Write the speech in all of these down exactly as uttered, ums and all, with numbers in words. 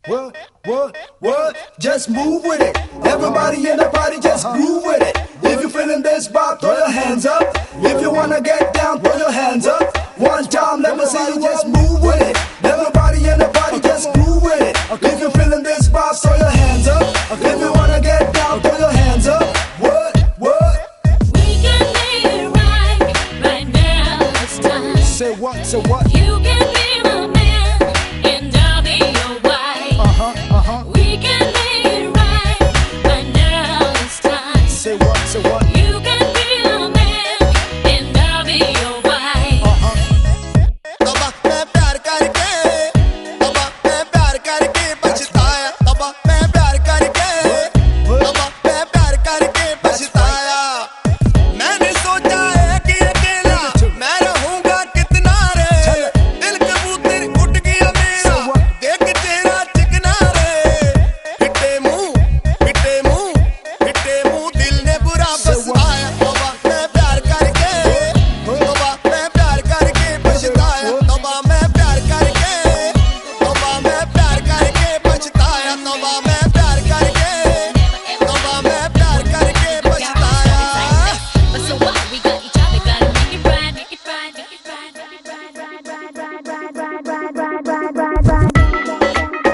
What, what, what? Just move with it. Everybody in the party, just groove with it. If you're feeling this vibe, throw your hands up. If you wanna get down, throw your hands up. One time, let me see you just move with it. Everybody in the party, just groove with it. If you're feeling this vibe, throw your hands up. If you wanna get down, throw your hands up. What, what? We can make it right, right now. It's time. Say what, say what? You can be my man, and I'll be your wife. Uh-huh, uh-huh. We can make it right, right now. It's time. Say what, say what? You can be my man, and I'll be your wife. Uh-huh. तबा मैं प्यार करके तबा मैं प्यार करके पछताया तबा मैं प्यार करके तबा मैं प्यार करके पछताया मैंने सोचा है कि अकेला मैं रहूंगा कितना रे दिल कबूतर उठ गया मेरा देख चेहरा चिकना रे फिटे मुंह फिटे मुंह फिटे मुंह दिल ने बुरा फसाया तबा मैं प्यार करके तबा मैं प्यार करके पछताया तबा मैं प्यार करके तबा मैं प्यार करके पछताया तबा मैं प्यार करके तबा मैं प्यार करके पछताया But so what? We got each other, gotta make it right, make it right, make it right, make it right, right, right, right, right, right, right, right, right, right, right.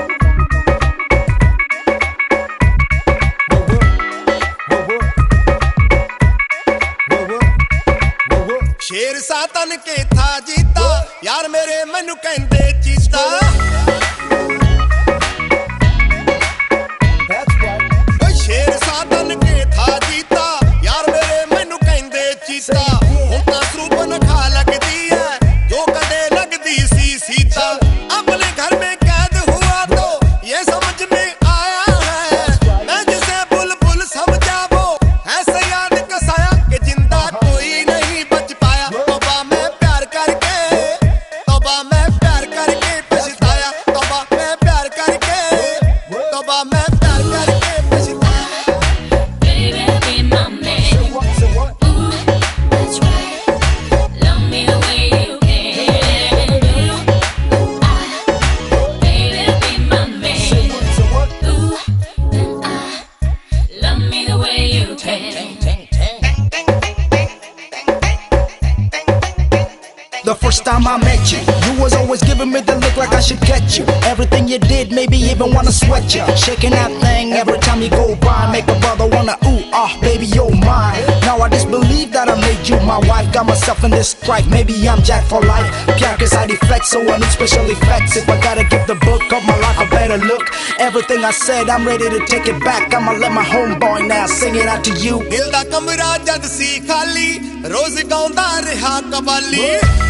शेर सातन के था जीता यार मेरे मैनू कहंदे चीता ओए शेर सातन के था जीता यार मेरे मैनू कहंदे चीता हुण तां सरूपन खा लगदी है जो कदे लगदी सी सीता अपने घर में कैद हुआ तो ये समझ में आया है मैं जिसे बुलबुल समझा वो ऐसे याद कसाया कि जिंदा कोई नहीं बच पाया तौबा मैं प्यार करके तौबा मैं प्यार करके पछताया तौबा मैं प्यार करके तौबा मैं प्यार करके पछताया Baby, be my man. Ooh, that's right. Love me the way you can. Ooh, I, baby, be my man. Ooh, and I, love me the way you can. The first time I met you, you was always giving me the look like I should get you. Everything you did made me even wanna sweat you. Shaking that thing every time you go by, make a brother wanna ooh ah, baby you're mine. Now I just believe that I made you my wife. Got myself in this strife, maybe I'm Jack for life. Pure cause side effects, so I need special effects. If I gotta give the book of my life a better look, everything I said I'm ready to take it back. I'ma let my homeboy now sing it out to you. दिल दा कमरा जद सी खाली रोज गाउंदा रहा कवाली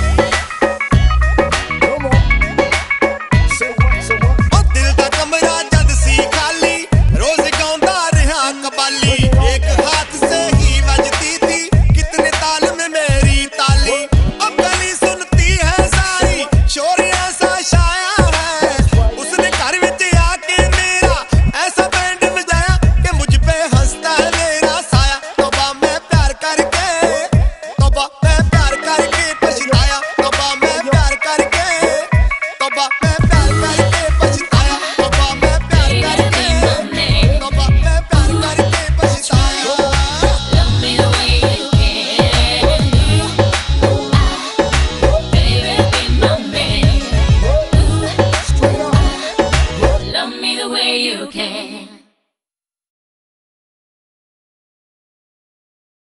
ओ दिल दा कमरा जद सी खाली रोज गाउंदा रहा कवाली एक हाथ से ही बजती थी कितने ताल में मेरी ताली अब गली सुनती है सारी शोर ऐसा छाया है उसने घर विच आके मेरा ऐसा बैंड बजाया कि मुझ पे हंसता है मेरा साया तौबा मैं प्यार करके तौबा मैं प्यार करके पछताया तौबा मैं प्यार करके तौबा मैं प्यार करके पछताया तौबा मैं प्यार करके तौबा मैं प्यार करके पछताया Love me the way you can. Ooh, I, baby, be my man. Ooh, love me the way you can.